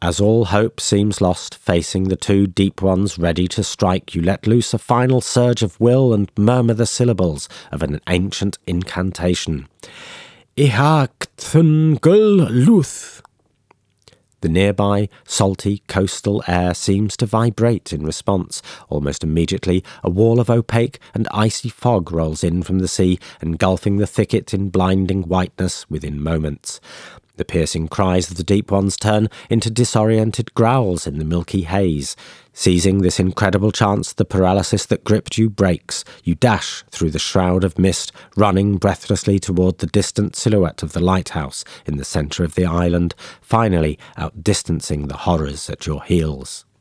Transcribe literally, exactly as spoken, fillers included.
As all hope seems lost, facing the two deep ones ready to strike, you let loose a final surge of will and murmur the syllables of an ancient incantation. Iha Cthungul Luth. The nearby, salty coastal air seems to vibrate in response. Almost immediately, a wall of opaque and icy fog rolls in from the sea, engulfing the thicket in blinding whiteness within moments. The piercing cries of the deep ones turn into disoriented growls in the milky haze. Seizing this incredible chance, the paralysis that gripped you breaks. You dash through the shroud of mist, running breathlessly toward the distant silhouette of the lighthouse in the centre of the island, finally outdistancing the horrors at your heels.